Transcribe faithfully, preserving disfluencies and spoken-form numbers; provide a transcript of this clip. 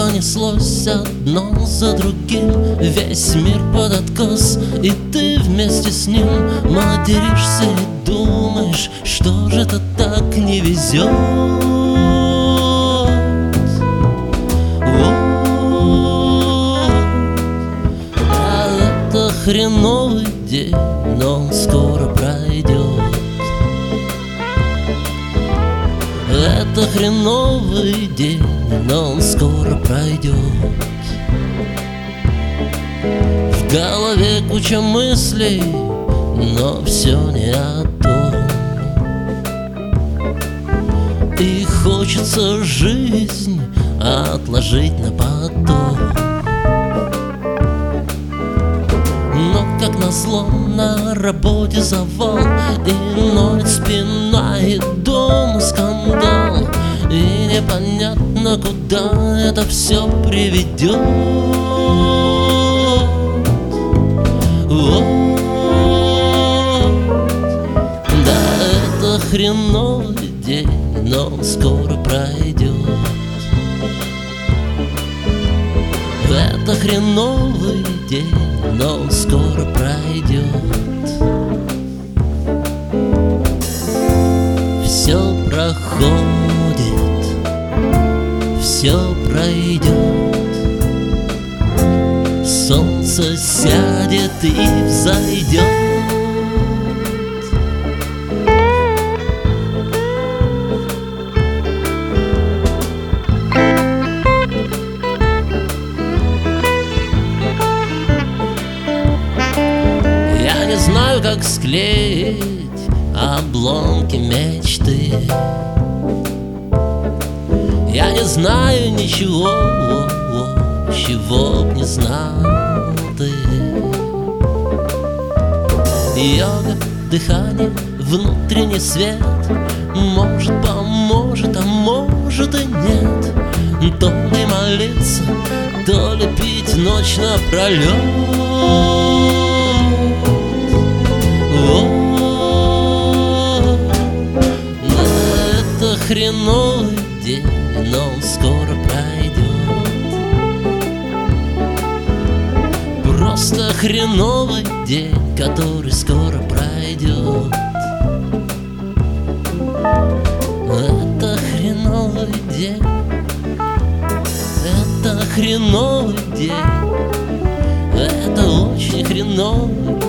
понеслось одно за другим, весь мир под откос, и ты вместе с ним материшься и думаешь, что же это так не везет. А это хреновый день, но он скоро пройдет. Это хреновый день, но он скоро пройдет. В голове куча мыслей, но все не о том. И хочется жизнь отложить на потом. Но как назло на работе завал, и ноет спина, и дома скандал, и непонятно, куда это все приведет. Да, это хреновый день, но он скоро пройдет. Это хреновый день, но он скоро пройдет. Все проходит, все пройдет. Солнце сядет и взойдет. Не знаю, как склеить обломки мечты. Я не знаю ничего, чего б не знал ты. Йога, дыхание, внутренний свет, может, поможет, а может и нет. То ли молиться, то ли пить ночь напролет. Это хреновый день, но он скоро пройдет. Просто хреновый день, который скоро пройдет. Это хреновый день, это хреновый день, это очень хреновый